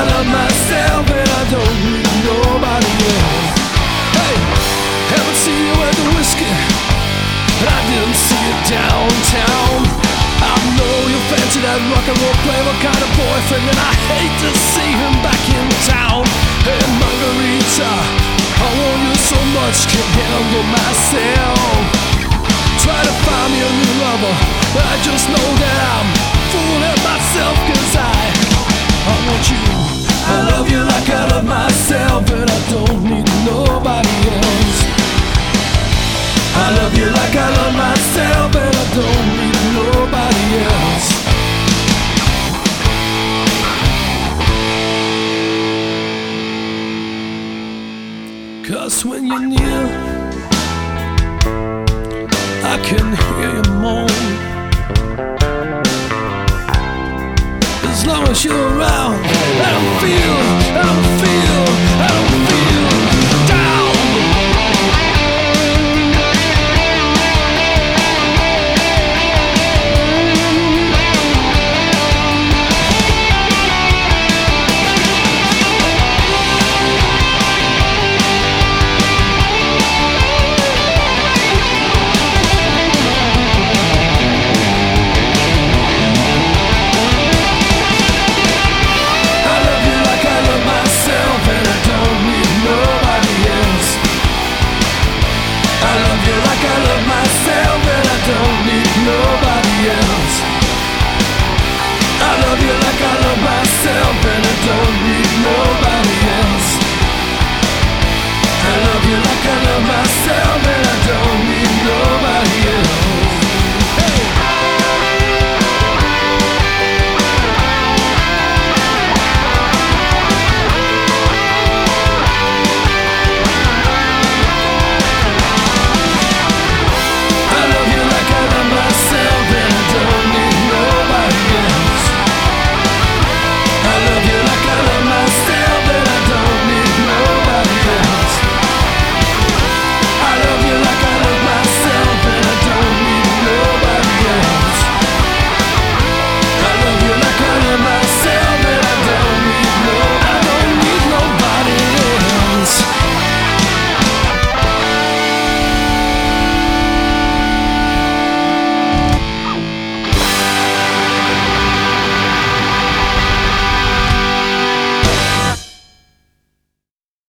love myself and I don't need nobody else. Hey, haven't seen you at the whiskey, and I didn't see you downtown. I know you fancy that rock and roll flavor kind of boyfriend, and I hate to see him back in town. Hey Margarita, I want you so much, can't handle myself. Try to find me a new lover, but I just know that I'm fooling myself, cause I want you. I love you like I love myself, and I don't need nobody else. I love you like I love myself, and I don't need nobody else. Cause when you're near, I can hear you moan. As long as you're around, I don't feel down. I love you like I love myself, and I don't need